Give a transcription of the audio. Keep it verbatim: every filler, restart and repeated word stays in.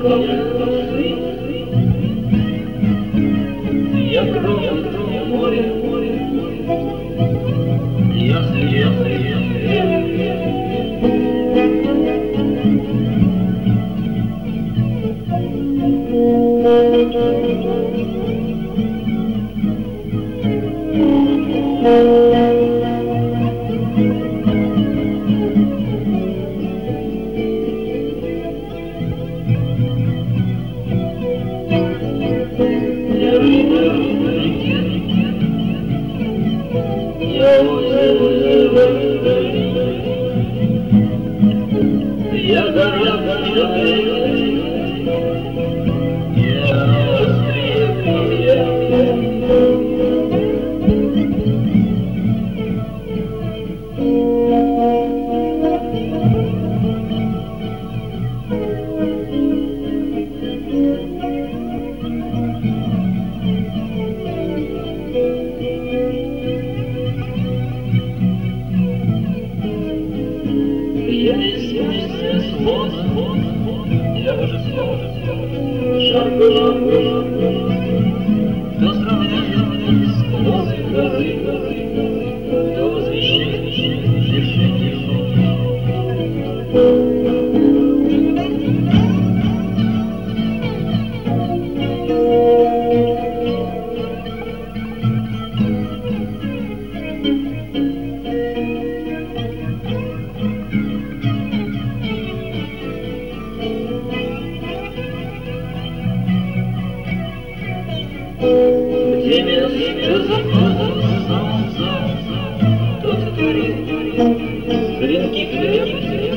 Я кровью море, море, ясный, ясный, ясный. Я гора, я весь слов, я уже слов, жарко, жарко, жарко. Кто сравняет слезы, грозы, кто возвещает вершине снов. Где место закона солнца, тот творит клинки клетки.